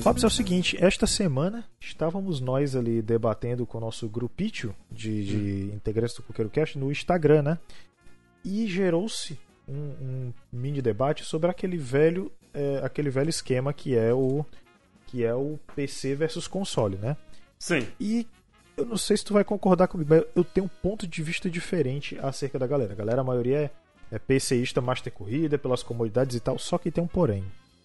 Robson, é o seguinte, esta semana estávamos nós ali debatendo com o nosso grupítio de integrantes do CoqueiroCast no Instagram, né? E gerou-se um mini debate sobre aquele velho esquema que é o PC versus console, né? Sim. E eu não sei se tu vai concordar comigo, mas eu tenho um ponto de vista diferente acerca da galera. A galera, a maioria é PCista, master corrida, pelas comodidades e tal, só que tem um porém.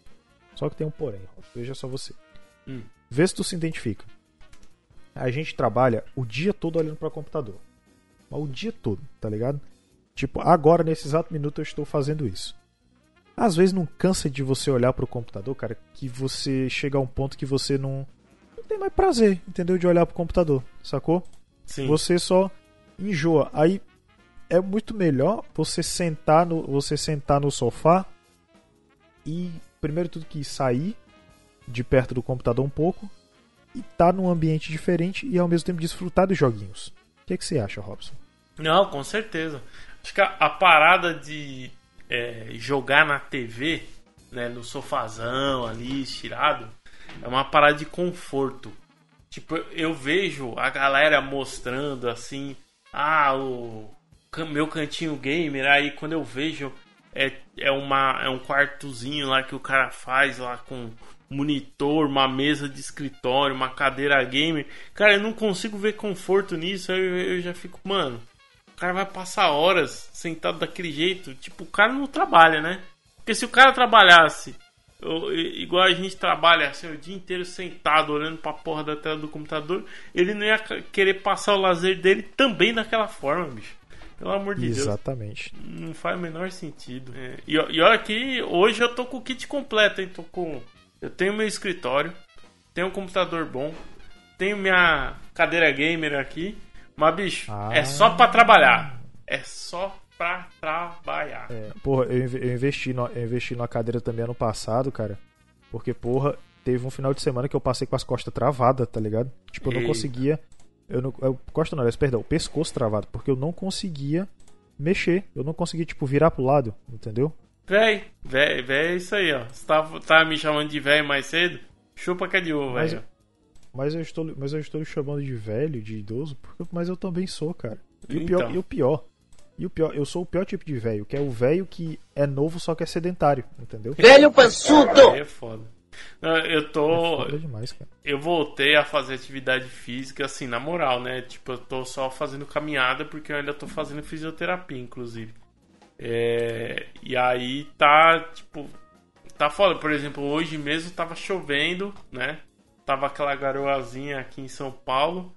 Veja só você. Vê se tu se identifica. A gente trabalha o dia todo olhando para o computador. Mas o dia todo, tá ligado? Tipo, agora, nesse exato minuto, eu estou fazendo isso. Às vezes não cansa de você olhar pro computador, cara, que você chega a um ponto que você não tem mais prazer, entendeu? De olhar pro computador, sacou? Sim. Você só enjoa. Aí é muito melhor você sentar no sofá e, primeiro tudo que sair de perto do computador um pouco e tá num ambiente diferente e ao mesmo tempo desfrutar dos joguinhos. O que você acha, Robson? Não, com certeza. Acho que a parada de jogar na TV, né, no sofazão ali, estirado, é uma parada de conforto. Tipo, eu vejo a galera mostrando assim, o meu cantinho gamer, aí quando eu vejo é um quartozinho lá que o cara faz lá com monitor, uma mesa de escritório, uma cadeira gamer. Cara, eu não consigo ver conforto nisso, eu já fico, mano, o cara vai passar horas sentado daquele jeito. Tipo, o cara não trabalha, né? Porque se o cara trabalhasse igual a gente trabalha assim, o dia inteiro sentado olhando pra porra da tela do computador, ele não ia querer passar o lazer dele também daquela forma, bicho. Pelo amor de Deus. Exatamente. Não faz o menor sentido. E olha que hoje eu tô com o kit completo, hein? Eu tenho meu escritório, tenho um computador bom, tenho minha cadeira gamer aqui. Mas, bicho, é só pra trabalhar. É só pra trabalhar. Porra, eu investi numa cadeira também ano passado, cara. Porque, porra, teve um final de semana que eu passei com as costas travadas, tá ligado? Tipo, eu não conseguia... o pescoço travado. Porque eu não conseguia mexer. Eu não conseguia, tipo, virar pro lado, entendeu? Véi, é isso aí, ó. Você tava me chamando de velho mais cedo? Chupa que é de ovo, velho. Mas eu estou lhe chamando de velho, de idoso, mas eu também sou, cara. E Então. o pior, eu sou o pior tipo de velho, que é o velho que é novo, só que é sedentário, entendeu? Velho pançudo! Aí é foda. Não, É foda demais, cara. Eu voltei a fazer atividade física, assim, na moral, né? Tipo, eu tô só fazendo caminhada porque eu ainda tô fazendo fisioterapia, inclusive. E aí tá, tipo, tá foda. Por exemplo, hoje mesmo tava chovendo, né? Tava aquela garoazinha aqui em São Paulo.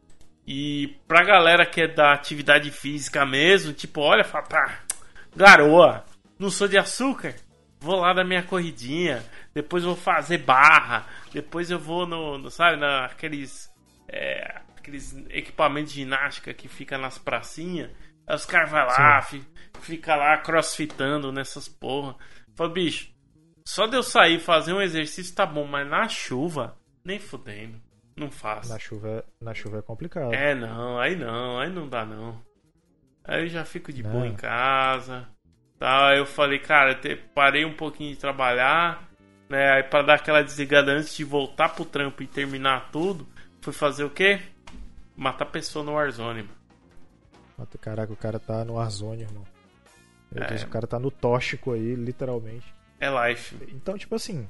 E pra galera que é da atividade física mesmo, tipo, olha, fala, garoa, não sou de açúcar, vou lá dar minha corridinha, depois vou fazer barra, depois eu vou naqueles equipamentos de ginástica que fica nas pracinhas. Aí os caras vão lá, fica lá crossfitando nessas porra. Fala, bicho, só de eu sair fazer um exercício tá bom, mas na chuva, nem fudendo. Não faço. Na chuva é complicado. Aí não dá não. Aí eu já fico de boa em casa. Tá, aí eu falei, cara, parei um pouquinho de trabalhar, né? Aí pra dar aquela desligada antes de voltar pro trampo e terminar tudo, fui fazer o quê? Matar pessoa no Warzone, mano. Caraca, o cara tá no Warzone, irmão. Meu Deus, o cara tá no tóxico aí, literalmente. É life. Então, tipo assim,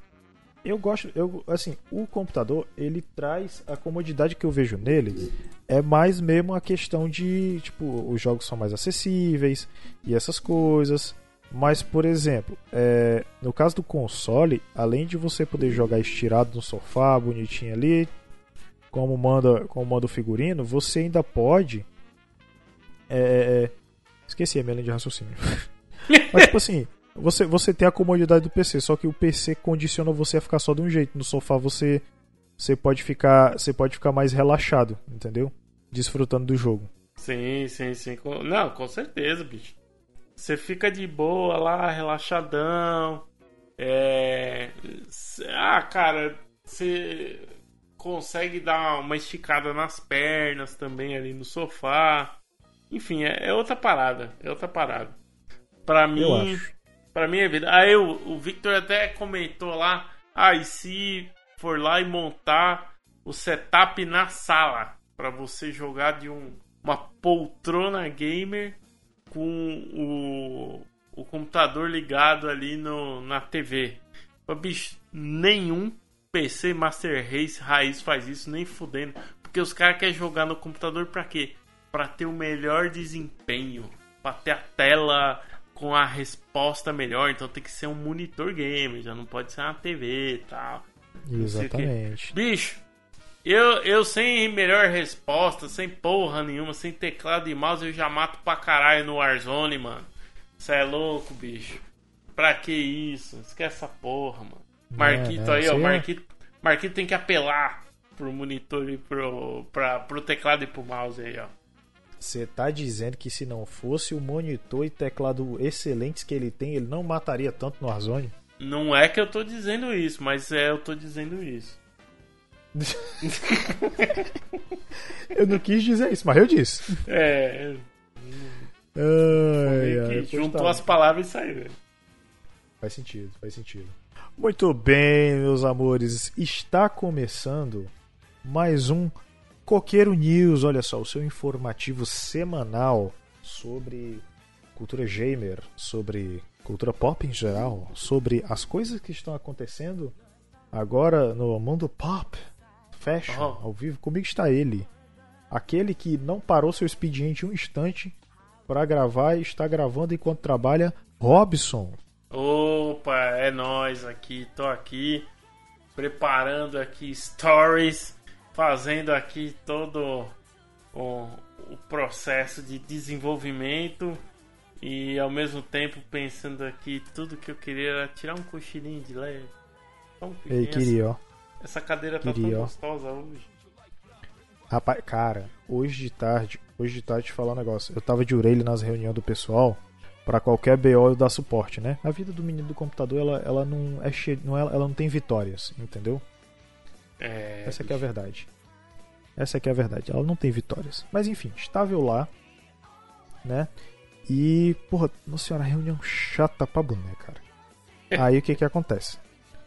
o computador, ele traz a comodidade que eu vejo nele, é mais mesmo a questão de, tipo, os jogos são mais acessíveis e essas coisas. Mas, por exemplo, no caso do console, além de você poder jogar estirado no sofá, bonitinho ali, como manda o figurino, você ainda pode... Esqueci a minha linha de raciocínio. Mas, tipo assim, você tem a comodidade do PC, só que o PC condiciona você a ficar só de um jeito. No sofá você pode ficar mais relaxado, entendeu? Desfrutando do jogo. Sim. Não, com certeza, bicho. Você fica de boa lá, relaxadão. Cara, você consegue dar uma esticada nas pernas também ali no sofá. Enfim, é outra parada. Pra mim é vida. Aí o Victor até comentou lá, e se for lá e montar o setup na sala para você jogar de uma poltrona gamer com o computador ligado ali na TV. Bicho, nenhum PC Master Race raiz faz isso, nem fudendo. Porque os caras querem jogar no computador pra quê? Pra ter o melhor desempenho, pra ter a tela com a resposta melhor. Então tem que ser um monitor gamer, já não pode ser uma TV e tal. Exatamente. Bicho, eu sem melhor resposta, sem porra nenhuma, sem teclado e mouse, eu já mato pra caralho no Warzone, mano. Cê é louco, bicho. Pra que isso? Esquece essa porra, mano. Marquito aí, ó. Marquito tem que apelar pro monitor e pro teclado e pro mouse aí, ó. Você tá dizendo que se não fosse o monitor e teclado excelentes que ele tem, ele não mataria tanto no Warzone? Não é que eu tô dizendo isso, mas eu tô dizendo isso. Eu não quis dizer isso, mas eu disse. Juntou as palavras e saiu. Faz sentido. Muito bem, meus amores. Está começando mais um Coqueiro News. Olha só, o seu informativo semanal sobre cultura gamer, sobre cultura pop em geral, sobre as coisas que estão acontecendo agora no mundo pop, fashion, ao vivo. Comigo está ele, aquele que não parou seu expediente um instante para gravar e está gravando enquanto trabalha, Robson. Opa, é nóis aqui, tô aqui preparando aqui stories, fazendo aqui todo o processo de desenvolvimento e ao mesmo tempo pensando aqui tudo que eu queria era tirar um cochilinho de leve. Ei, queria, ó. Essa cadeira tá tão gostosa hoje. Rapaz, cara, hoje de tarde te falar um negócio. Eu tava de orelha nas reuniões do pessoal. Pra qualquer BO eu dar suporte, né? A vida do menino do computador, ela não é ela não tem vitórias, entendeu? Essa aqui é a verdade. Ela não tem vitórias. Mas enfim, estava eu lá, né? E, porra, nossa senhora, reunião chata pra boné, cara. Aí o que acontece?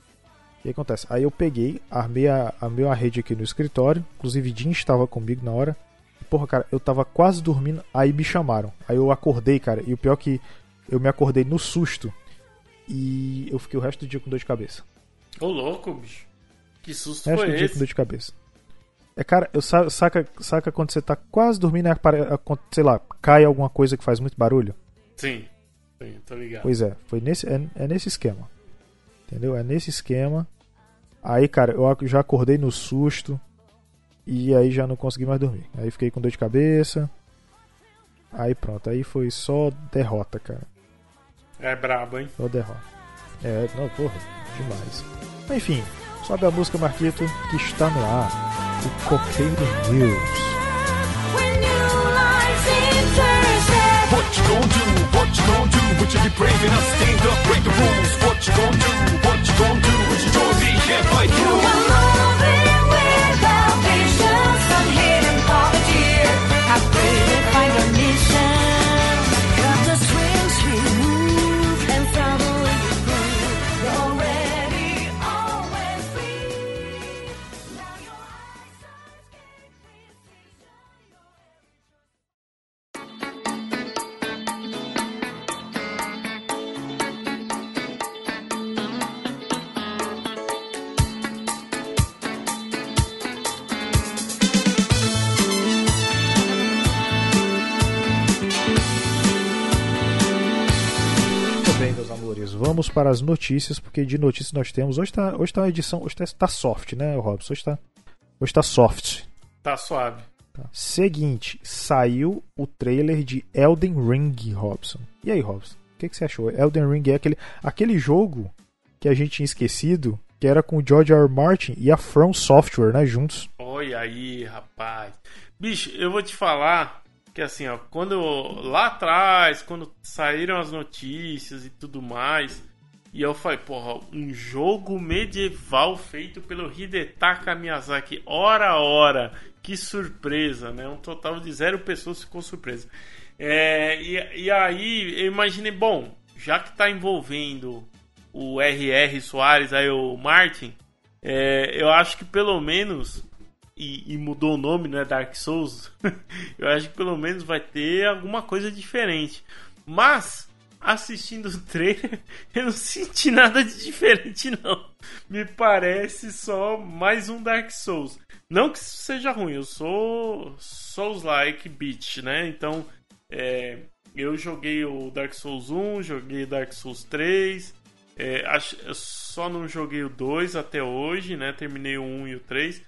Aí eu peguei, armei a rede aqui no escritório. Inclusive, Jim estava comigo na hora. Porra, cara, eu tava quase dormindo, aí me chamaram. Aí eu acordei, cara, e o pior é que eu me acordei no susto. E eu fiquei o resto do dia com dor de cabeça. Ô, louco, bicho. Que susto resto foi do esse? Dia com dor de cabeça. Cara, saca quando você tá quase dormindo, sei lá, cai alguma coisa que faz muito barulho? Sim, tô ligado. Pois é, foi nesse esquema. Entendeu? É nesse esquema. Aí, cara, eu já acordei no susto. E aí já não consegui mais dormir. Aí fiquei com dor de cabeça. Aí pronto, aí foi só derrota, cara. É brabo, hein? Só derrota. Não, porra, demais. Enfim, sobe a música, Marquito, que está no ar. O Coqueiro News. What you gon' do? What you gon' do? Would you be brave enough to stand up, break the rules? What you gon' do? What you gon' do? Would you join me and fight through? Come moving without patience, some hidden poverty. I pray to find your mission. Got to swing, move, and follow your groove. You're ready, always free. Now your eyes Vamos para as notícias, porque de notícias nós temos. Hoje tá a edição. Hoje tá soft, né, Robson? Hoje tá soft. Tá suave. Tá. Seguinte, saiu o trailer de Elden Ring, Robson. E aí, Robson? O que você achou? Elden Ring é aquele jogo que a gente tinha esquecido, que era com o George R. R. Martin e a From Software, né, juntos. Olha aí, rapaz. Bicho, eu vou te falar que assim, ó, lá atrás, quando saíram as notícias e tudo mais, e eu falei, porra, um jogo medieval feito pelo Hidetaka Miyazaki, ora, que surpresa, né? Um total de 0 pessoas ficou surpresa. E aí eu imaginei, bom, já que tá envolvendo o R.R. Soares, aí o Martin, Eu acho que pelo menos, e mudou o nome, não é Dark Souls, eu acho que pelo menos vai ter alguma coisa diferente. Mas, assistindo o trailer, eu não senti nada de diferente, não. Me parece só mais um Dark Souls. Não que isso seja ruim, eu sou Souls-like bitch, né? Então, eu joguei o Dark Souls 1, joguei o Dark Souls 3. Eu só não joguei o 2 até hoje, né? Terminei o 1 e o 3.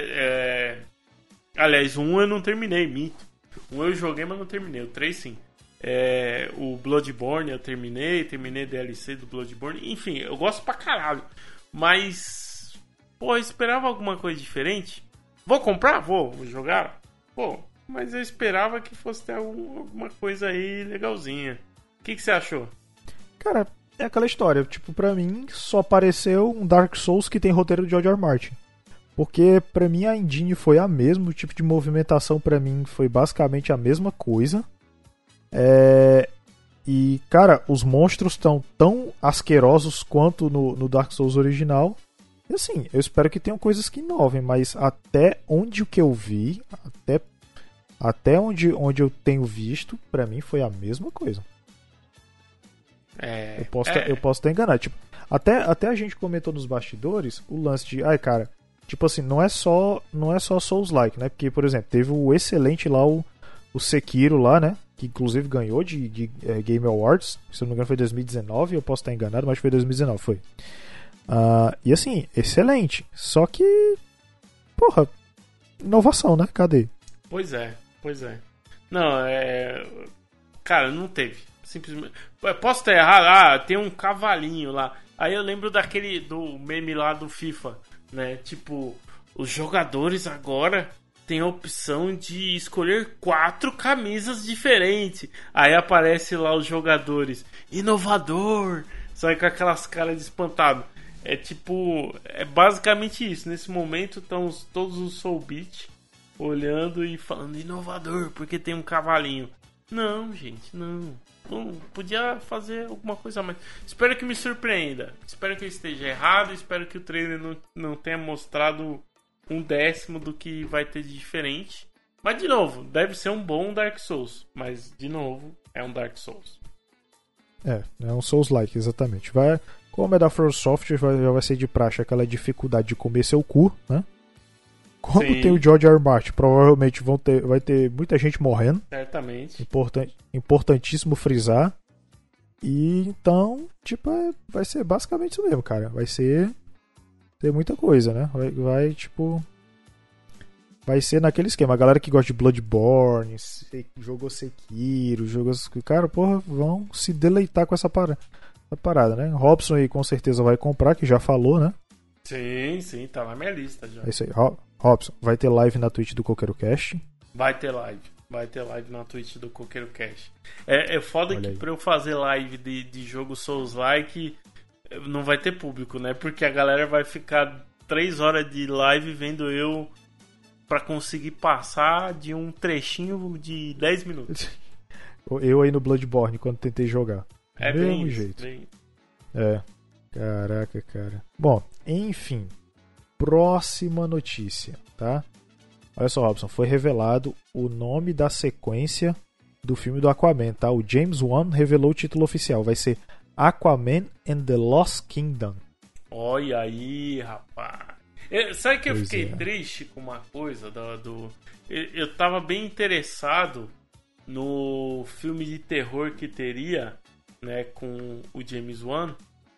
Aliás, o 1 eu não terminei, minto. O 1 eu joguei, mas não terminei. O 3 sim. O Bloodborne eu terminei DLC do Bloodborne. Enfim, eu gosto pra caralho. Mas, pô, eu esperava alguma coisa diferente. Vou comprar? Vou jogar? Pô, mas eu esperava que fosse ter alguma coisa aí legalzinha. O que você achou? Cara, é aquela história. Tipo, pra mim, só apareceu um Dark Souls que tem roteiro de George R. R. Martin. Porque pra mim a engine foi a mesma. O tipo de movimentação pra mim foi basicamente a mesma coisa. E, cara, os monstros estão tão asquerosos quanto no Dark Souls original. E assim, eu espero que tenham coisas que inovem, mas até onde o que eu vi, até onde eu tenho visto, pra mim foi a mesma coisa. Eu posso estar enganado. Tipo, até a gente comentou nos bastidores o lance de, cara, tipo assim, não é só Souls-like, né? Porque, por exemplo, teve o excelente lá, o Sekiro lá, né? Que inclusive ganhou de Game Awards, se eu não me engano foi 2019, eu posso estar enganado, mas foi 2019, foi. E assim, excelente. Só que, porra, inovação, né? Cadê? Pois é. Não, cara, não teve. Simplesmente. Posso estar errado? Tem um cavalinho lá. Aí eu lembro do meme lá do FIFA, né? Tipo, os jogadores agora tem a opção de escolher 4 camisas diferentes. Aí aparece lá os jogadores. Inovador! Sai com aquelas caras de espantado. É basicamente isso. Nesse momento estão todos os Soul Beat olhando e falando inovador, porque tem um cavalinho. Não, gente, não. Podia fazer alguma coisa a mais. Espero que me surpreenda. Espero que eu esteja errado. Espero que o trailer não tenha mostrado 1/10 do que vai ter de diferente. Mas, de novo, deve ser um bom Dark Souls. Mas, de novo, é um Dark Souls. É um Souls-like, exatamente. Como é da From Software, já vai ser de praxe aquela dificuldade de comer seu cu, né? Como Sim. tem o George R. R. Martin, provavelmente vai ter muita gente morrendo. Certamente. Importantíssimo frisar. E então, tipo, vai ser basicamente isso mesmo, cara. Vai ser muita coisa, né? Vai ser naquele esquema. A galera que gosta de Bloodborne, jogou Sekiro, cara, porra, vão se deleitar com essa parada, né? Robson aí com certeza vai comprar, que já falou, né? Sim, tá na minha lista já. É isso aí. Robson, vai ter live na Twitch do Coqueiro Cast. Vai ter live na Twitch do Coqueiro Cast. É foda Olha que aí. pra eu fazer live de jogo Souls-like não vai ter público, né? Porque a galera vai ficar 3 horas de live vendo eu pra conseguir passar de um trechinho de 10 minutos. Eu aí no Bloodborne, quando tentei jogar. É Mesmo bem jeito. bem. Caraca, cara. Bom, enfim. Próxima notícia, tá? Olha só, Robson. Foi revelado o nome da sequência do filme do Aquaman, tá? O James Wan revelou o título oficial. Vai ser Aquaman and the Lost Kingdom. Olha aí, rapaz. Sabe que eu Pois fiquei é. triste com uma coisa eu tava bem interessado no filme de terror que teria, né, com o James Wan,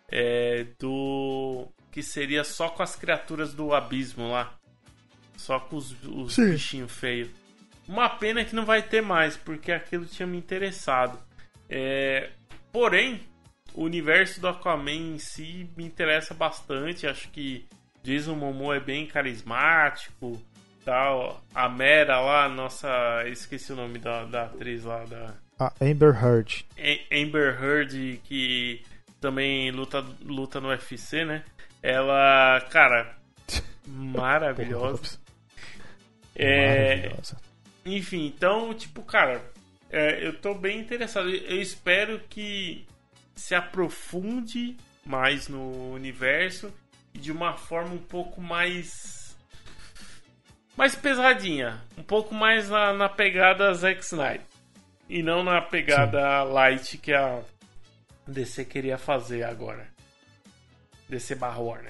que seria só com as criaturas do abismo lá, só com os Sim. bichinhos feios. Uma pena que não vai ter mais, porque aquilo tinha me interessado. Porém, o universo do Aquaman em si me interessa bastante. Acho que Jason Momoa é bem carismático, tal. A Mera lá, esqueci o nome da atriz lá, A Amber Heard. Amber Heard, que também luta no UFC, né? Ela, cara, maravilhosa. Maravilhosa. Enfim, então, tipo, cara, eu tô bem interessado. Eu espero que se aprofunde mais no universo de uma forma um pouco mais pesadinha, um pouco mais na pegada Zack Snyder e não na pegada light que a DC queria fazer agora. DC / Warner.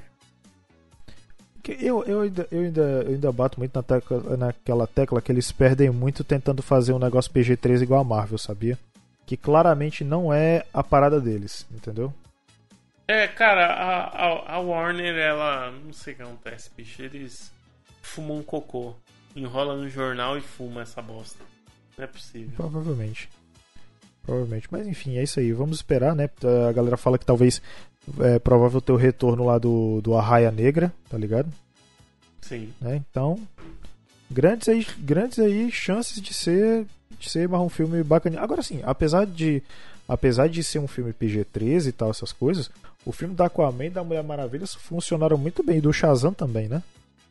Eu ainda bato muito naquela tecla que eles perdem muito tentando fazer um negócio PG-13 igual a Marvel, sabia? Que claramente não é a parada deles, entendeu? Cara, a Warner, ela... Não sei o que acontece, bicho. Eles fumam um cocô, enrola no jornal e fuma essa bosta. Não é possível. Provavelmente. Mas enfim, é isso aí. Vamos esperar, né? A galera fala que talvez é provável ter o retorno lá do Arraia Negra, tá ligado? Sim. Né? Então, grandes aí chances de ser mais um filme bacana. Agora sim, apesar de ser um filme PG-13 e tal, essas coisas, o filme da Aquaman e da Mulher Maravilha funcionaram muito bem. E do Shazam também, né?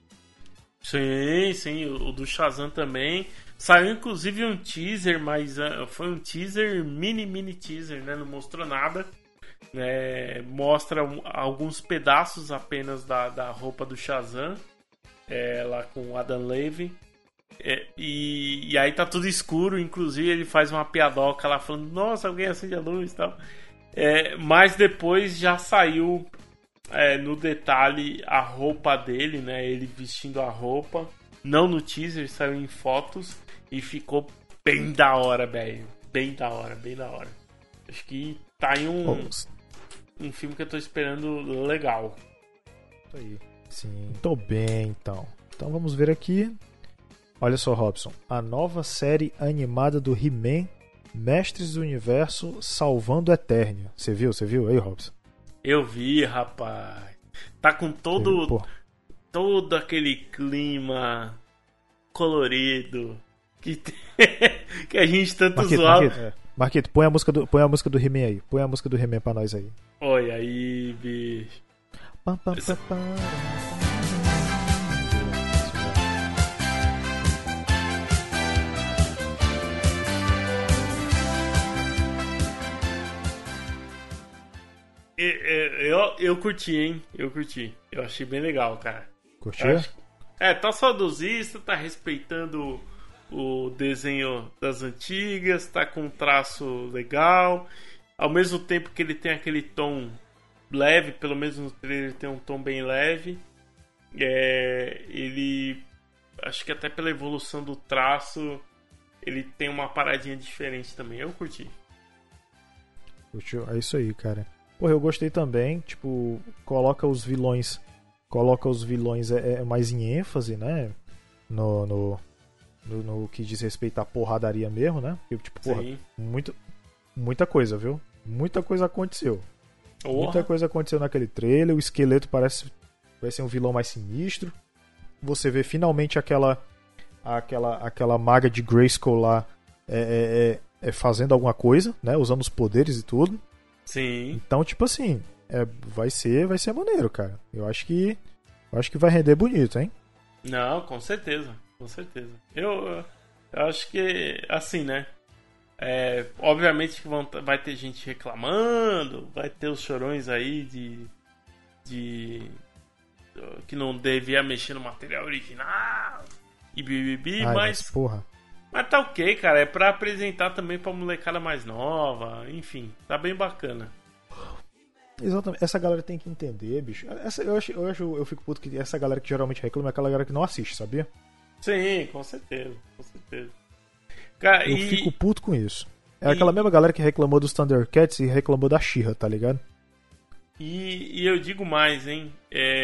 Sim, o do Shazam também. Saiu inclusive um teaser, mas foi um teaser, mini teaser, né? Não mostrou nada. Mostra alguns pedaços apenas da roupa do Shazam, lá com o Adam Levy. E aí tá tudo escuro, inclusive ele faz uma piadoca lá falando, nossa, alguém acende a luz e tal. Mas depois já saiu no detalhe a roupa dele, né? Ele vestindo a roupa. Não no teaser, saiu em fotos e ficou bem da hora, velho. Bem da hora. Acho que tá em um filme que eu tô esperando legal. Isso aí. Sim, tô bem então. Então vamos ver aqui. Olha só, Robson. A nova série animada do He-Man, Mestres do Universo Salvando Eternia. Você viu aí, Robson? Eu vi, rapaz. Tá com todo aquele clima colorido que a gente tanto zoava. Marquito, põe a música do He-Man aí. Põe a música do He-Man pra nós aí. Olha aí, bicho. Eu curti, hein? Eu curti. Eu achei bem legal, cara. Curtiu? Tá saudosista, tá respeitando o desenho das antigas, tá com um traço legal. Ao mesmo tempo que ele tem aquele tom leve, pelo menos no trailer ele tem um tom bem leve. Ele... Acho que até pela evolução do traço, ele tem uma paradinha diferente também. Eu curti. Curtiu? É isso aí, cara. Porra, eu gostei também, tipo, coloca os vilões mais em ênfase, né? No que diz respeito à porradaria mesmo, né? Porque, tipo, porra, muita coisa, viu? Muita coisa aconteceu. Muita coisa aconteceu naquele trailer. O esqueleto vai ser um vilão mais sinistro. Você vê finalmente aquela maga de Grayskull lá fazendo alguma coisa, né? Usando os poderes e tudo. Sim. Então, tipo assim, vai ser maneiro, cara. Eu acho que vai render bonito, hein? Não, com certeza. Eu acho que, assim, né? Obviamente que vai ter gente reclamando, vai ter os chorões aí de que não devia mexer no material original e bibibi, mas porra. Mas tá ok, cara. É pra apresentar também pra molecada mais nova. Enfim, tá bem bacana. Exatamente. Essa galera tem que entender, bicho. Eu fico puto que essa galera que geralmente reclama é aquela galera que não assiste, sabia? Sim, com certeza. Cara, eu fico puto com isso. Aquela mesma galera que reclamou dos Thundercats e reclamou da She-Ra, tá ligado? E eu digo mais, hein?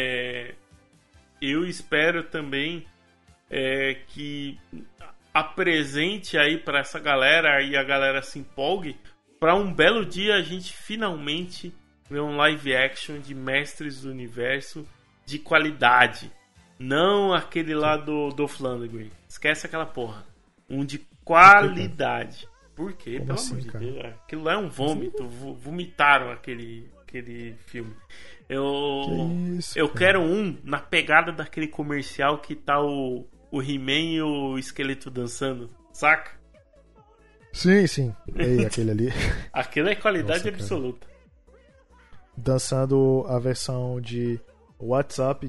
Eu espero também que apresente aí pra essa galera e a galera se empolgue pra um belo dia a gente finalmente ver um live action de Mestres do Universo de qualidade. Não aquele lá do Dolph Lundgren. Esquece aquela porra. Um de qualidade. Por quê? Como Pelo assim, amor de cara? Deus. Aquilo lá é um vômito. Vomitaram aquele filme. Eu quero um na pegada daquele comercial que tá o He-Man e o esqueleto dançando, saca? Sim. Ei, aquele ali. Aquilo é qualidade Nossa, absoluta. Dançando a versão WhatsApp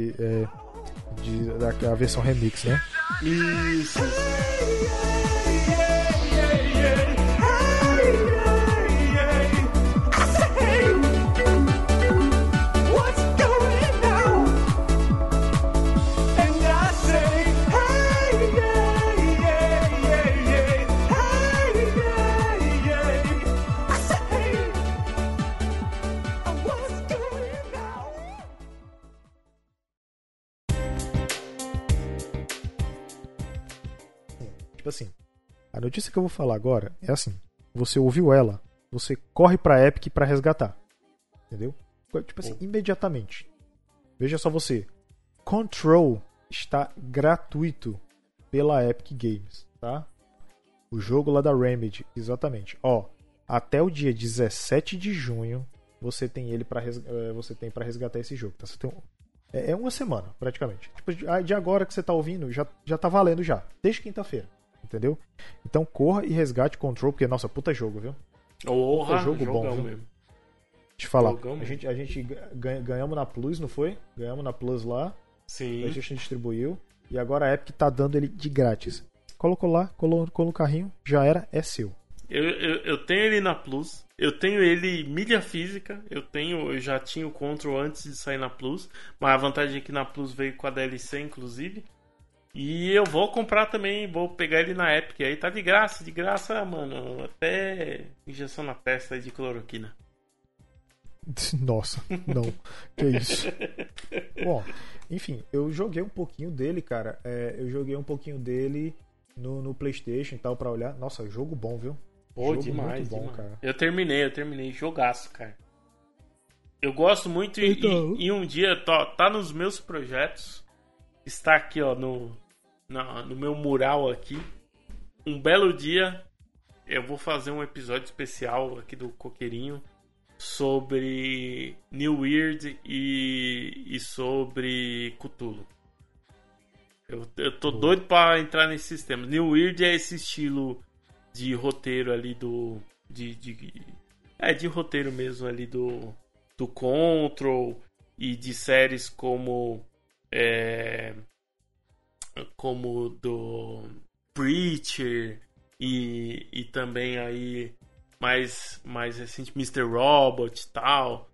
da versão remix, né? Isso. What's going on? And I say, hey, yeah, yeah, yeah, yeah. Hey, yeah, yeah. I say, hey, what's going on? Tipo assim, a notícia que eu vou falar agora é assim: você ouviu ela, você corre pra Epic pra resgatar. Entendeu? Tipo assim, imediatamente. Veja só você. Control está gratuito pela Epic Games, tá? O jogo lá da Remedy, exatamente. Ó, até o dia 17 de junho você tem ele para você tem para resgatar esse jogo, tá? Você tem é uma semana, praticamente. Tipo, de agora que você tá ouvindo, já tá valendo já, desde quinta-feira, entendeu? Então corra e resgate Control, porque nossa, puta jogo, viu? Porra, jogo bom, jogão viu? mesmo. Te falar, Jogão a gente ganhamos na Plus, não foi? Ganhamos na Plus lá, a Sim. gente distribuiu e agora a Epic tá dando ele de grátis. Colocou lá, colocou no carrinho, já era, é seu. Eu tenho ele na Plus. Eu tenho ele mídia física. Eu já tinha o Control antes de sair na Plus. Mas a vantagem é que na Plus veio com a DLC, inclusive. E eu vou comprar também. Vou pegar ele na Epic. Aí tá de graça, mano. Até injeção na testa aí de cloroquina. Nossa, não. Que isso. Bom, enfim, eu joguei um pouquinho dele, cara. Eu joguei um pouquinho dele no PlayStation e tal pra olhar. Nossa, jogo bom, viu? Pô, Jogo demais, muito bom, demais. cara. Eu terminei. Jogaço, cara. Eu gosto muito Então. e um dia tá nos meus projetos. Está aqui, ó, no meu mural aqui. Um belo dia eu vou fazer um episódio especial aqui do Coqueirinho sobre New Weird e sobre Cthulhu. Eu tô doido pra entrar nesse sistema. New Weird é esse estilo de roteiro ali de roteiro mesmo ali do Control e de séries como do Preacher e também aí mais recente Mr. Robot e tal.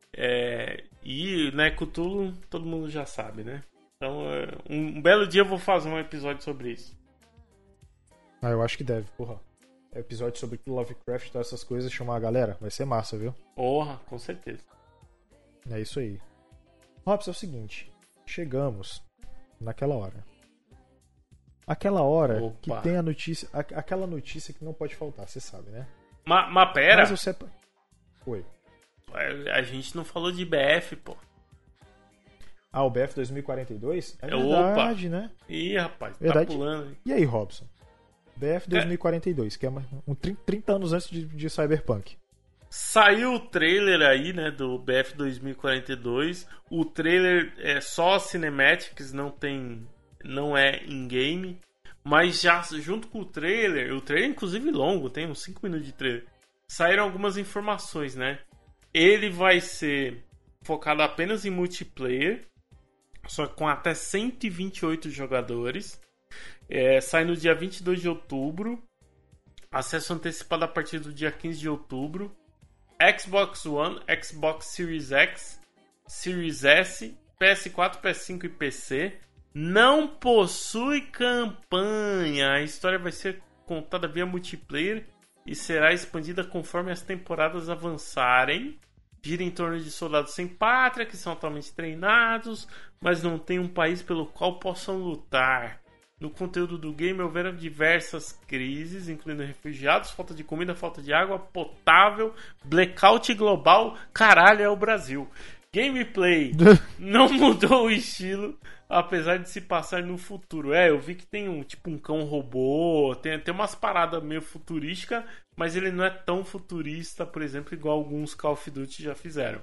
E né, Cthulhu todo mundo já sabe, né? Então um belo dia eu vou fazer um episódio sobre isso. Ah, eu acho que deve, porra. Episódio sobre Lovecraft e todas essas coisas, chamar a galera, vai ser massa, viu? Porra, com certeza. É isso aí. Robson, é o seguinte, chegamos naquela hora. Aquela hora Opa. que tem a notícia, aquela notícia que não pode faltar, você sabe, né? Mas pera, Mas você... Oi. a gente não falou de BF, pô. Ah, o BF 2042? É Opa. verdade, né? Ih, rapaz, Verdade. tá pulando. Hein? E aí, Robson? BF 2042, que é 30 anos antes de Cyberpunk. Saiu o trailer aí, né, do BF 2042. O trailer é só cinematics, não é in-game. Mas já junto com o trailer é inclusive longo, tem uns 5 minutos de trailer. Saíram algumas informações, né? Ele vai ser focado apenas em multiplayer, só com até 128 jogadores. Sai no dia 22 de outubro. Acesso antecipado a partir do dia 15 de outubro. Xbox One, Xbox Series X, Series S, PS4, PS5 e PC. Não possui campanha. A história vai ser contada via multiplayer e será expandida conforme as temporadas avançarem. Gira em torno de soldados sem pátria que são atualmente treinados, mas não tem um país pelo qual possam lutar. No conteúdo do game houveram diversas crises, incluindo refugiados, falta de comida, falta de água potável, blackout global. Caralho, é o Brasil. Gameplay não mudou o estilo, apesar de se passar no futuro. Eu vi que tem um cão robô, tem umas paradas meio futurísticas, mas ele não é tão futurista, por exemplo, igual alguns Call of Duty já fizeram.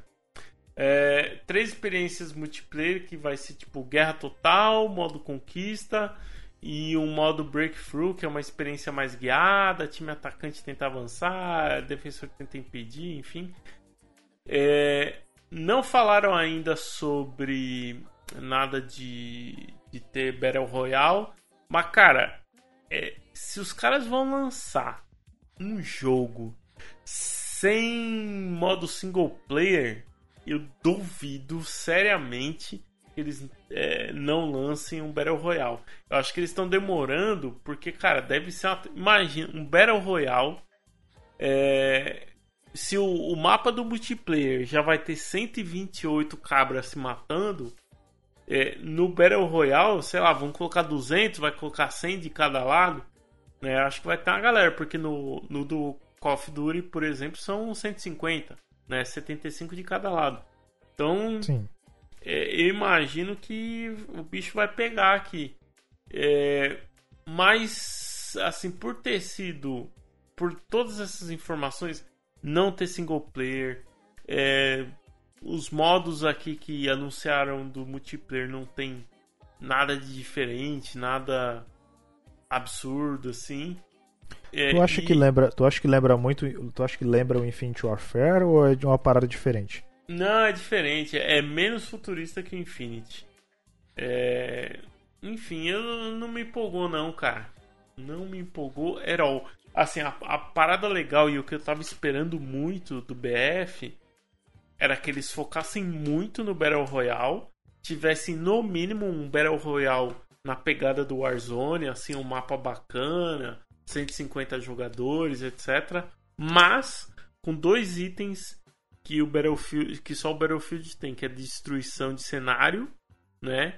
3 experiências multiplayer, que vai ser tipo Guerra Total, modo Conquista e um modo Breakthrough, que é uma experiência mais guiada, time atacante tenta avançar, defensor tenta impedir, enfim. Não falaram ainda sobre nada de ter Battle Royale. Mas, cara, se os caras vão lançar um jogo sem modo single player, eu duvido seriamente que eles não lancem um Battle Royale. Eu acho que eles estão demorando porque, cara, deve ser imagina, um Battle Royale. Se o mapa do multiplayer já vai ter 128 cabras se matando, no Battle Royale, sei lá, vão colocar 200, vai colocar 100 de cada lado, né? Acho que vai ter uma galera, porque no do Call of Duty, por exemplo, são 150, né? 75 de cada lado. Então, Sim. Eu imagino que o bicho vai pegar aqui. Mas, assim, por todas essas informações, não ter single player, os modos aqui que anunciaram do multiplayer não tem nada de diferente, nada absurdo, assim. Tu acha que lembra muito? Tu acha que lembra o Infinite Warfare ou é de uma parada diferente? Não, é diferente. É menos futurista que o Infinity. Enfim, eu não me empolgou não, cara. Não me empolgou at all. Assim, a parada legal e o que eu tava esperando muito do BF era que eles focassem muito no Battle Royale, tivessem no mínimo um Battle Royale na pegada do Warzone, assim, um mapa bacana, 150 jogadores, etc. Mas com 2 itens que só o Battlefield tem, que é destruição de cenário, né?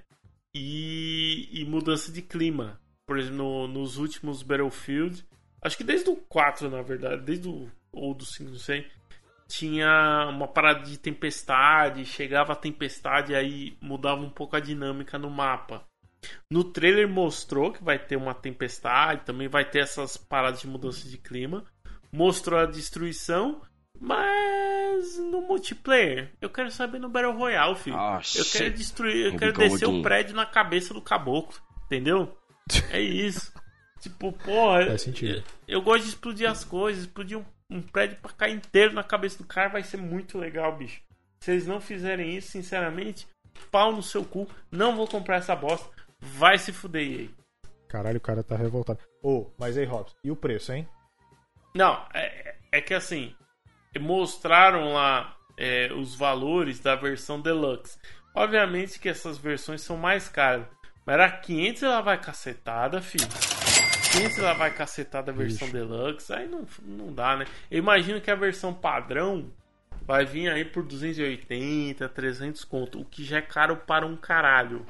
E mudança de clima. Por exemplo, nos últimos Battlefield, acho que desde o 4, na verdade, ou do 5, não sei, tinha uma parada de tempestade, chegava a tempestade e aí mudava um pouco a dinâmica no mapa. No trailer mostrou que vai ter uma tempestade, também vai ter essas paradas de mudança de clima. Mostrou a destruição, mas no multiplayer, eu quero saber no Battle Royale, filho. Eu quero destruir, eu quero descer o prédio na cabeça do caboclo, entendeu? É isso. Tipo, porra, Faz sentido. eu gosto de explodir as coisas. Explodir um prédio pra cair inteiro na cabeça do cara vai ser muito legal, bicho. Se eles não fizerem isso, sinceramente, pau no seu cu. Não vou comprar essa bosta. Vai se fuder aí. Caralho, o cara tá revoltado. Mas aí, Robson, e o preço, hein? Não, é que assim, mostraram lá os valores da versão Deluxe. Obviamente que essas versões são mais caras. Mas era 500 ela vai cacetada, filho. 500 ela vai cacetada a versão Deluxe. Aí não dá, né? Eu imagino que a versão padrão vai vir aí por 280, 300 conto. O que já é caro para um caralho.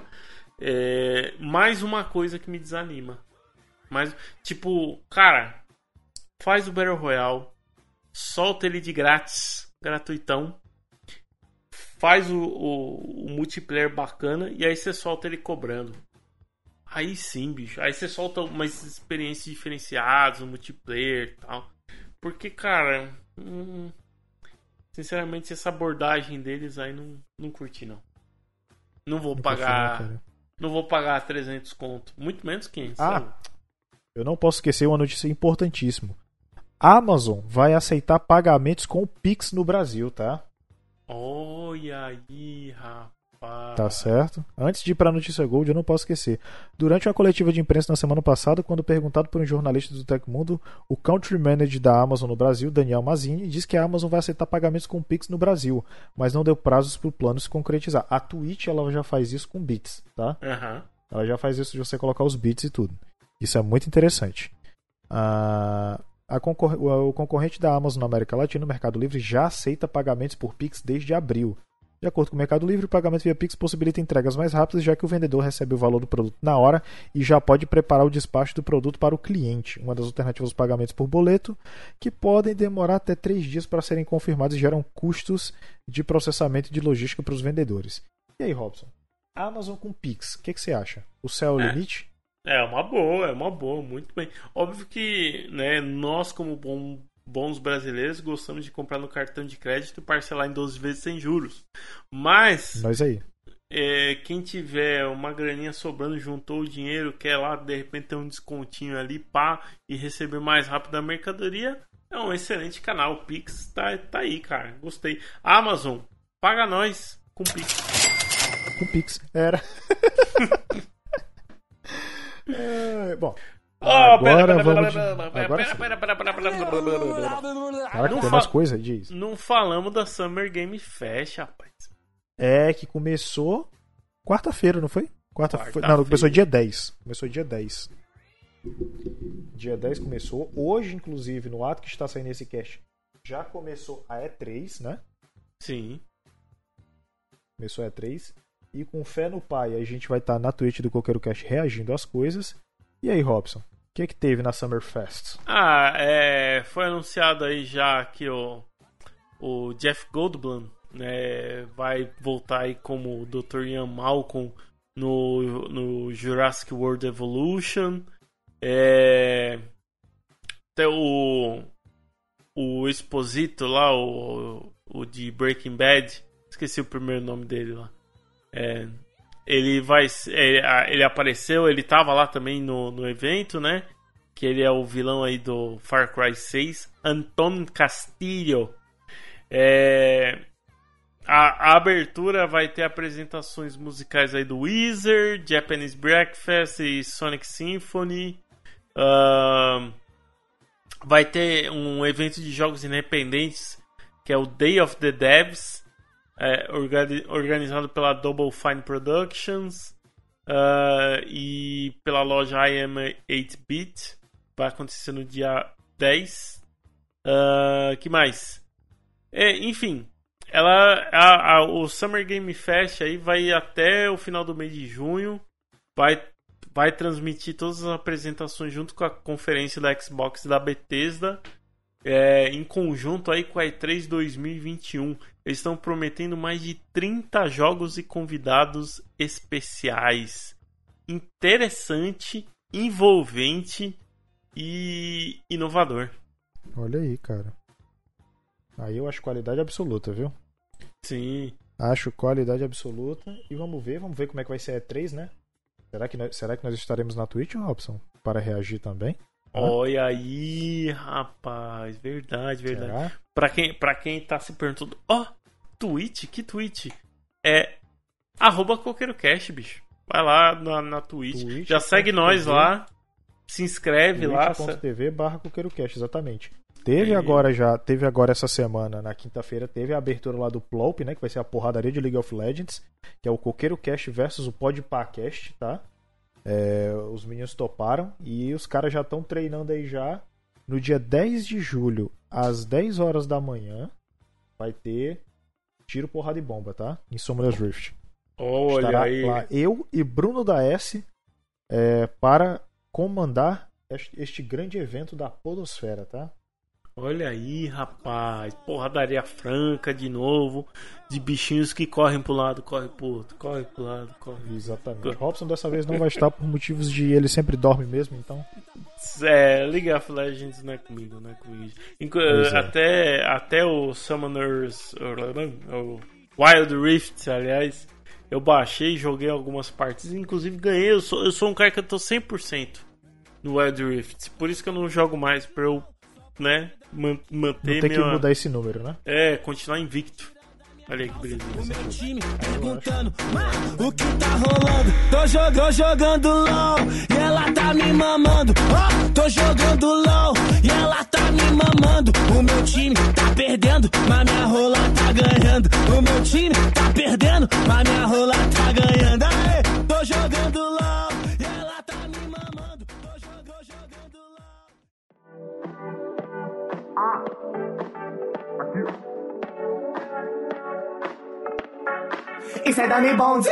Mais uma coisa que me desanima. Mas, tipo, cara, faz o Battle Royale. Solta ele de grátis. Gratuitão. Faz o multiplayer bacana e aí você solta ele cobrando. Aí sim, bicho. Aí você solta umas experiências diferenciadas no multiplayer e tal. Porque, cara, sinceramente, essa abordagem deles aí não curti, não. Não vou pagar. Não vou pagar 300 conto. Muito menos 500. Sabe? Eu não posso esquecer uma notícia importantíssima. A Amazon vai aceitar pagamentos com o Pix no Brasil, tá? Olha aí, rapaz. Tá certo? Antes de ir pra notícia Gold, eu não posso esquecer. Durante uma coletiva de imprensa na semana passada, quando perguntado por um jornalista do Tecmundo, o Country Manager da Amazon no Brasil, Daniel Mazzini, disse que a Amazon vai aceitar pagamentos com Pix no Brasil, mas não deu prazos pro plano se concretizar. A Twitch, ela já faz isso com bits, tá? Uhum. Ela já faz isso de você colocar os bits e tudo. Isso é muito interessante. O concorrente da Amazon na América Latina, o Mercado Livre, já aceita pagamentos por Pix desde abril. De acordo com o Mercado Livre, o pagamento via Pix possibilita entregas mais rápidas, já que o vendedor recebe o valor do produto na hora e já pode preparar o despacho do produto para o cliente. Uma das alternativas aos pagamentos por boleto, que podem demorar até 3 dias para serem confirmados e geram custos de processamento e de logística para os vendedores. E aí, Robson? Amazon com Pix, o que você acha? O céu é o limite? É uma boa, muito bem. Óbvio que, né, nós como bons brasileiros gostamos de comprar no cartão de crédito e parcelar em 12 vezes sem juros. Mas Nós aí. Quem tiver uma graninha sobrando, juntou o dinheiro, quer lá de repente ter um descontinho ali, pá, e receber mais rápido a mercadoria, é um excelente canal. O Pix tá aí, cara. Gostei. A Amazon, paga nós com Pix. Com Pix. Era. Bom. Agora vamos. Agora sim. Caraca, tem mais coisa, diz. Não falamos da Summer Game Fest, rapaz. É que começou quarta-feira, não foi? Quarta-feira. Não, começou dia 10. Começou dia 10. Dia 10 começou. Hoje, inclusive, no ato que está saindo esse cast, já começou a E3, né? Sim. Começou a E3. E com fé no pai, a gente vai estar na Twitch do Coqueiro Cast reagindo às coisas. E aí, Robson? O que teve na Summer Fest? Foi anunciado aí já que o Jeff Goldblum, né, vai voltar aí como o Dr. Ian Malcolm no Jurassic World Evolution. Tem o Exposito lá, o de Breaking Bad, esqueci o primeiro nome dele lá. Ele apareceu, ele tava lá também no evento, né? Que ele é o vilão aí do Far Cry 6, Anton Castillo. A abertura vai ter apresentações musicais aí do Weezer, Japanese Breakfast e Sonic Symphony. Vai ter um evento de jogos independentes que é o Day of the Devs, organizado pela Double Fine Productions e pela loja I Am 8-Bit. Vai acontecer no dia 10. Que mais? Enfim, o Summer Game Fest aí vai até o final do mês de junho. Vai transmitir todas as apresentações junto com a conferência da Xbox e da Bethesda, em conjunto aí com a E3 2021. Eles estão prometendo mais de 30 jogos e convidados especiais. Interessante, envolvente e inovador. Olha aí, cara. Aí eu acho qualidade absoluta, viu? Sim. Acho qualidade absoluta. E vamos ver como é que vai ser a E3, né? Será que nós estaremos na Twitch, Robson? Para reagir também? Olha aí, rapaz. Verdade. Será? Pra quem tá se perguntando, Twitch? Que Twitch? @CoqueiroCast, bicho. Vai lá na Twitch. Já segue nós lá. Se inscreve lá. twitch.tv/CoqueiroCast, exatamente. Teve agora essa semana, na quinta-feira, teve a abertura lá do Plop, né? Que vai ser a porradaria de League of Legends. Que é o CoqueiroCast versus o PodPacast, tá? Os meninos toparam e os caras já estão treinando aí já. No dia 10 de julho, às 10 horas da manhã, vai ter tiro, porrada e bomba, tá? Em Summoner's Rift. Olha Estará aí. lá eu e Bruno da S para comandar este grande evento da podosfera, tá? Olha aí, rapaz. Porradaria franca de novo. De bichinhos que correm pro lado, correm pro outro. Corre pro lado, corre. Exatamente. Robson dessa vez não vai estar por motivos de ele sempre dorme mesmo, então. League of Legends não é comigo, Até o Summoners, o Wild Rift, aliás, eu baixei, joguei algumas partes, inclusive ganhei. Eu sou um cara que eu tô 100% no Wild Rift, por isso que eu não jogo mais, pra eu, né, manter não tem que mudar esse número, né? Continuar invicto. Olha aí que beleza. O meu time perguntando o que tá rolando. Tô jogando LOL e ela tá me mamando. Tô jogando LOL e ela tá me mamando. O meu time tá perdendo, mas minha rola tá ganhando. O meu time tá perdendo, mas minha rola tá ganhando. Aê, tô jogando LOL e ela tá me mamando. Tô jogando LOL. Isso é Dani Bond.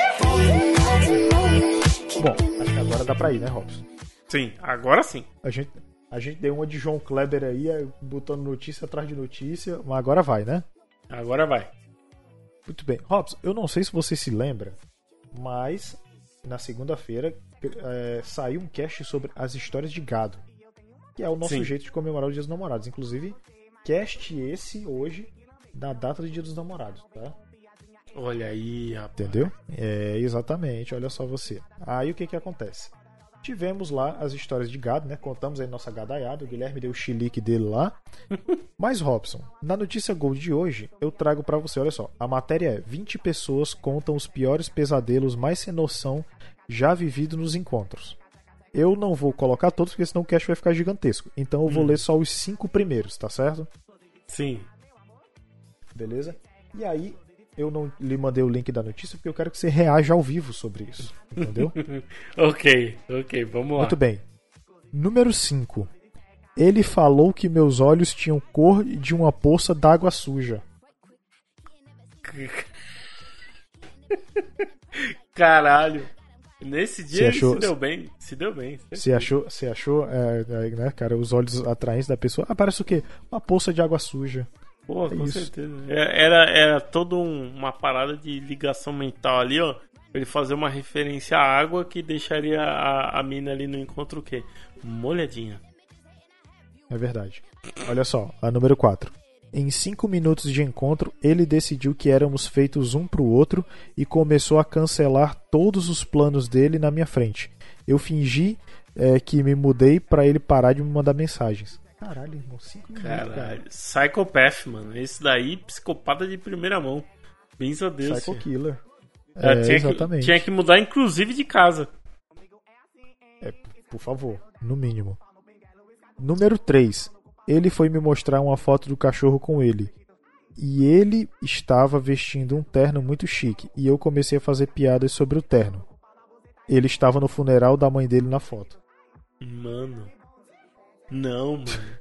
Bom, acho que agora dá pra ir, né, Robson? Sim, agora sim. A gente deu uma de João Kleber aí, botando notícia atrás de notícia, mas agora vai, né? Agora vai. Muito bem. Robson, eu não sei se você se lembra, mas na segunda-feira saiu um cast sobre as histórias de gado, que é o nosso jeito de comemorar o Dia dos Namorados. Inclusive, cast esse hoje, da data do Dia dos Namorados, tá? Olha aí, rapaz. Entendeu? Exatamente, olha só você. Aí o que acontece? Tivemos lá as histórias de gado, né? Contamos aí nossa gadaiada. O Guilherme deu o chilique dele lá. Mas, Robson, na notícia Gold de hoje, eu trago pra você, olha só. A matéria é: 20 pessoas contam os piores pesadelos mais sem noção já vividos nos encontros. Eu não vou colocar todos, porque senão o cast vai ficar gigantesco. Então eu vou ler só os 5 primeiros, tá certo? Sim. Beleza? E aí, eu não lhe mandei o link da notícia porque eu quero que você reaja ao vivo sobre isso. Entendeu? Ok, vamos lá. Muito bem. Número 5. Ele falou que meus olhos tinham cor de uma poça d'água suja. Caralho. Nesse dia ele achou- se deu bem. Se deu bem. Você achou, né, cara, os olhos atraentes da pessoa? Ah, parece o quê? Uma poça de água suja. Pô, com isso. certeza. Era toda uma parada de ligação mental ali, ó. Pra ele fazer uma referência à água que deixaria a mina ali no encontro o quê? Molhadinha. É verdade. Olha só, a número 4. Em 5 minutos de encontro, ele decidiu que éramos feitos um pro outro e começou a cancelar todos os planos dele na minha frente. Eu fingi que me mudei pra ele parar de me mandar mensagens. Caralho, irmão, 5 minutos, cara. Caralho. Psychopath, mano. Esse daí, psicopata de primeira mão. Benza a Deus. Psycho Killer. Exatamente. Tinha que mudar, inclusive, de casa. Por favor, no mínimo. Número 3. Ele foi me mostrar uma foto do cachorro com ele. E ele estava vestindo um terno muito chique. E eu comecei a fazer piadas sobre o terno. Ele estava no funeral da mãe dele na foto. Mano. Não, mano.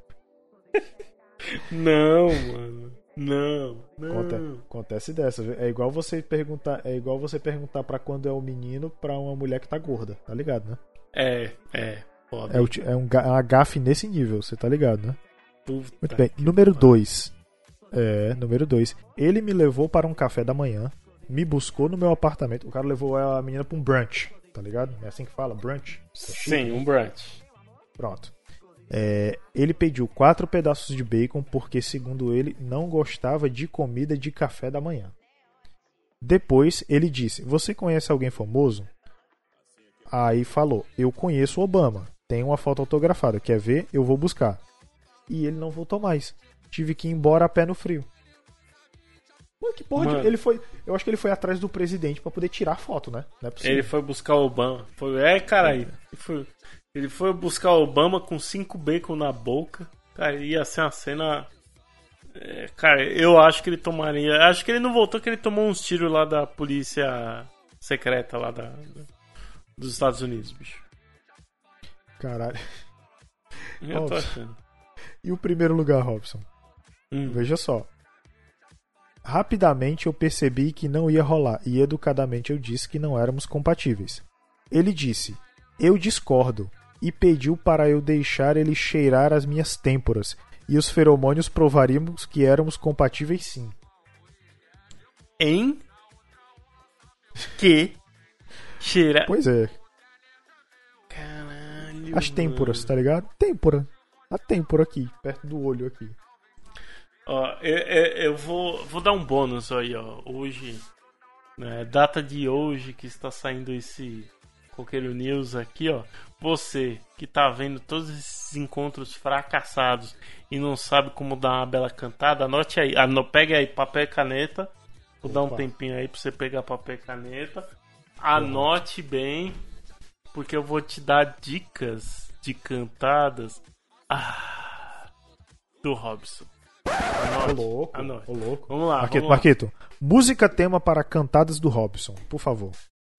Não, mano. Não. Acontece dessa. Viu? É igual você perguntar pra quando é o menino pra uma mulher que tá gorda. Tá ligado, né? Foda. É uma gafe nesse nível, você tá ligado, né? Puta Muito bem. que Número pariu. 2. Número 2. Ele me levou para um café da manhã, me buscou no meu apartamento. O cara levou a menina pra um brunch, tá ligado? É assim que fala? Brunch? Sim, um brunch. Pronto. Ele pediu 4 pedaços de bacon porque, segundo ele, não gostava de comida de café da manhã. Depois ele disse: você conhece alguém famoso? Aí falou: eu conheço o Obama. Tem uma foto autografada. Quer ver? Eu vou buscar. E ele não voltou mais. Tive que ir embora a pé no frio. Mano, que porra Mano. Ele foi. Eu acho que ele foi atrás do presidente pra poder tirar a foto, né? Não é possível. Ele foi buscar o Obama. Caralho. Ele foi buscar o Obama com 5 bacon na boca. Cara, ia ser uma cena. Cara, eu acho que ele tomaria. Acho que ele não voltou, que ele tomou uns tiros lá da polícia secreta lá dos Estados Unidos, bicho. Caralho. Eu tô achando. E o primeiro lugar, Robson? Veja só. Rapidamente eu percebi que não ia rolar e educadamente eu disse que não éramos compatíveis. Ele disse: eu discordo, e pediu para eu deixar ele cheirar as minhas têmporas e os feromônios provaríamos que éramos compatíveis sim. Em que cheira. Pois é. Caralho. As têmporas, tá ligado? Têmpora. A têmpora aqui, perto do olho aqui. Ó, eu vou dar um bônus aí, ó. Hoje, né, data de hoje que está saindo esse Coqueiro News aqui, ó. Você que tá vendo todos esses encontros fracassados e não sabe como dar uma bela cantada, anote aí. Pega aí papel e caneta. Vou dar um tempinho aí pra você pegar papel e caneta. Anote bem, porque eu vou te dar dicas de cantadas do Robson. Anote. Ô louco. Vamos lá, Marquito, vamos lá. Marquito, música tema para cantadas do Robson, por favor.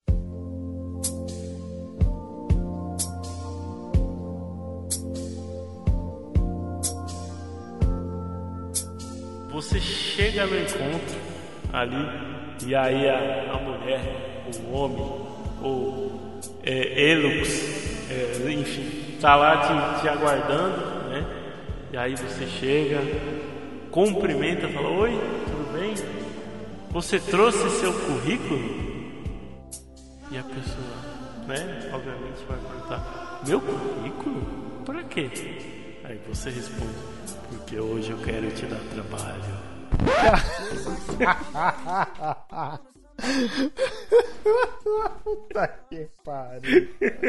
Você chega no encontro ali e aí a mulher, o homem, ou enfim, tá lá te aguardando, né? E aí você chega, cumprimenta, fala: oi, tudo bem? Você trouxe seu currículo? E a pessoa, né, obviamente vai perguntar: meu currículo? Pra quê? Aí você responde: porque hoje eu quero te dar trabalho. Puta que pariu.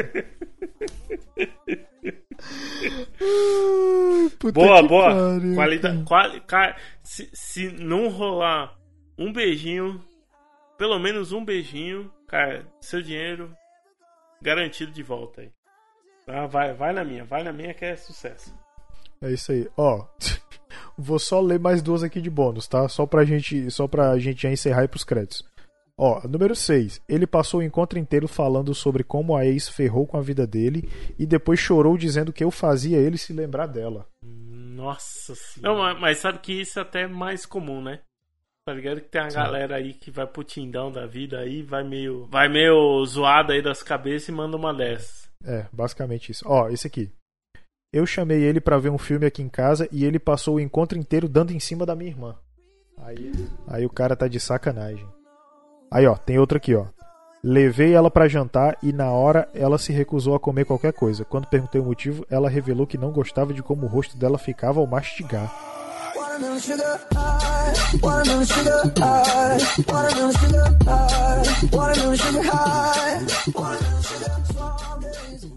Ai, puta Boa, que boa. pariu, Cara, se não rolar um beijinho, pelo menos um beijinho, cara, seu dinheiro garantido de volta aí. Ah, vai na minha que é sucesso. É isso aí. Ó, vou só ler mais duas aqui de bônus, tá? Só pra gente já encerrar e ir pros créditos. Ó, número 6. Ele passou o encontro inteiro falando sobre como a ex ferrou com a vida dele e depois chorou dizendo que eu fazia ele se lembrar dela. Nossa senhora. Não, mas sabe que isso é até mais comum, né? Tá ligado que tem uma galera aí que vai pro Tindão da vida aí, vai meio zoada aí das cabeças e manda uma dessas. É, basicamente isso. Ó, esse aqui. Eu chamei ele pra ver um filme aqui em casa e ele passou o encontro inteiro dando em cima da minha irmã. Aí o cara tá de sacanagem. Aí, ó, tem outra aqui, ó. Levei ela pra jantar e na hora ela se recusou a comer qualquer coisa. Quando perguntei o motivo, ela revelou que não gostava de como o rosto dela ficava ao mastigar. Watermelon sugar high, watermelon sugar high, watermelon sugar high, watermelon sugar high, watermelon sugar strawberries.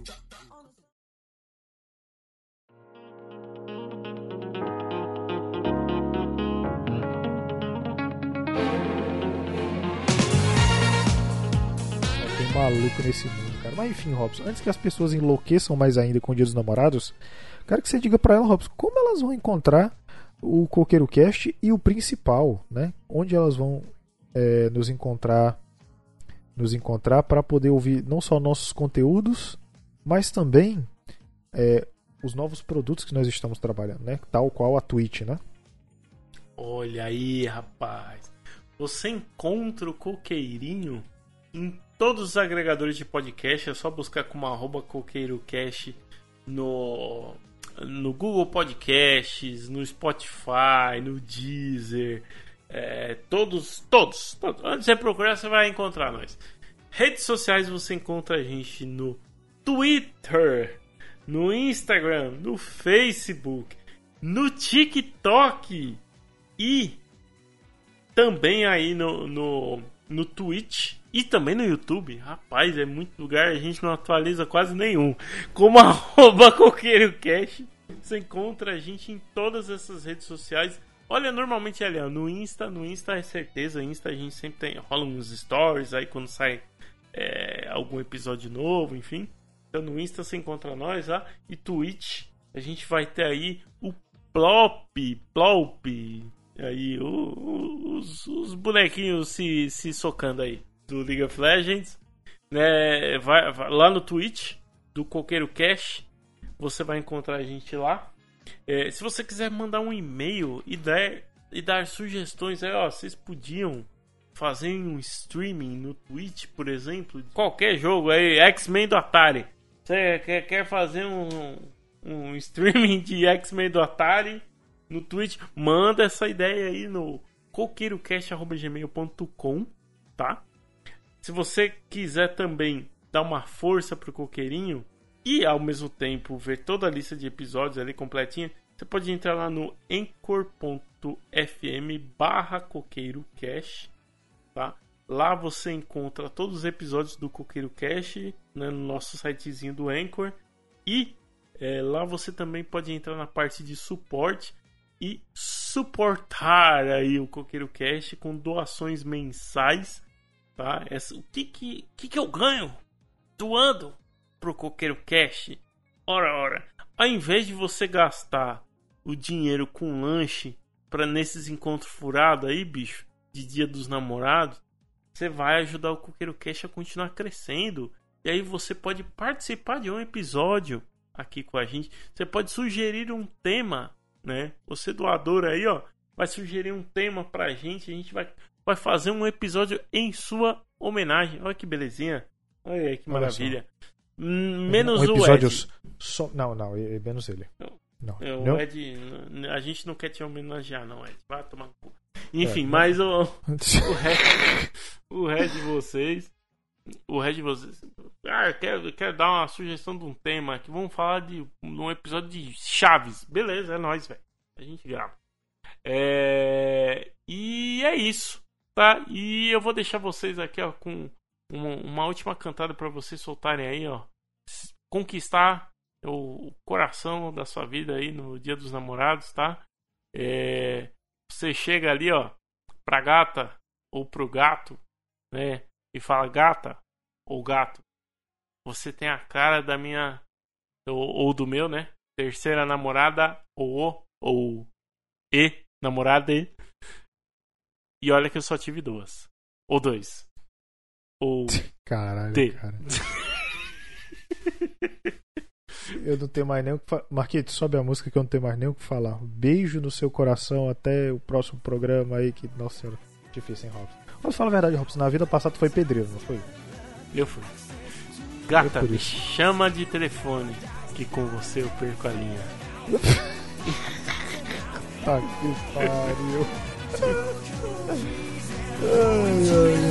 Tem maluco nesse mundo, cara. Mas enfim, Robson, antes que as pessoas enlouqueçam mais ainda com o Dia dos Namorados, quero que você diga pra ela, Robson, como elas vão encontrar o Coqueiro Cast e o principal, né? Onde elas vão nos encontrar para poder ouvir não só nossos conteúdos, mas também os novos produtos que nós estamos trabalhando, né? Tal qual a Twitch, né? Olha aí, rapaz. Você encontra o Coqueirinho em todos os agregadores de podcast. É só buscar como @CoqueiroCast no Google Podcasts, no Spotify, no Deezer. Todos. Onde você procurar, você vai encontrar nós. Redes sociais, você encontra a gente no Twitter, no Instagram, no Facebook, no TikTok e também aí no Twitch e também no YouTube. Rapaz, é muito lugar, a gente não atualiza quase nenhum. Como @CoqueiroCast, você encontra a gente em todas essas redes sociais. Olha, normalmente ali, ó, no Insta é certeza, Insta a gente sempre rola uns stories aí quando sai algum episódio novo, enfim. Então no Insta você encontra nós lá. E Twitch, a gente vai ter aí o Plop, aí os bonequinhos se socando aí do League of Legends, né? Vai lá no Twitch do Coqueiro Cash, você vai encontrar a gente lá. Se você quiser mandar um e-mail e dar sugestões, vocês podiam fazer um streaming no Twitch, por exemplo, de qualquer jogo aí, X-Men do Atari. Você quer fazer um streaming de X-Men do Atari no Twitch? Manda essa ideia aí no coqueirocast@gmail.com, tá? Se você quiser também dar uma força pro Coqueirinho e ao mesmo tempo ver toda a lista de episódios ali completinha, você pode entrar lá no anchor.fm/coqueirocast, tá? Lá você encontra todos os episódios do Coqueiro Cast, né, no nosso sitezinho do Anchor. E lá você também pode entrar na parte de suporte e suportar aí o Coqueiro Cast com doações mensais, tá? O que eu ganho doando pro Coqueiro Cast? Ora, ao invés de você gastar o dinheiro com lanche para nesses encontros furados aí, bicho, de Dia dos Namorados, você vai ajudar o Coqueiro Cast a continuar crescendo. E aí você pode participar de um episódio aqui com a gente. Você pode sugerir um tema, né? Você doador aí, ó, vai sugerir um tema pra gente. A gente vai fazer um episódio em sua homenagem. Olha que belezinha. Olha aí que maravilha. Menos um episódio o Ed. Não, menos ele. Não. O Ed, a gente não quer te homenagear, não, Ed. Vai tomar no cu. Enfim, mas o resto de vocês. Quer dar uma sugestão de um tema que vamos falar de um episódio de Chaves. Beleza, é nóis, velho. A gente grava. E é isso. tá? E eu vou deixar vocês aqui, ó, com uma última cantada pra vocês soltarem aí, ó. Conquistar o coração da sua vida aí no Dia dos Namorados, tá? Você chega ali, ó, pra gata ou pro gato, né? E fala: gata ou gato, você tem a cara da minha ou do meu, né? Terceira namorada ou namorada. E olha que eu só tive 2 ou 2 ou Caralho, D. cara. Eu não tenho mais nem o que falar. Marquito, sobe a música que eu não tenho mais nem o que falar. Beijo no seu coração, até o próximo programa aí. Que, nossa senhora, difícil, hein, Robson? Mas fala a verdade, Robson, na vida passada tu foi pedreiro, não foi? Eu fui. Gata, me chama de telefone, que com você eu perco a linha. Tá que pariu. Ai, ai,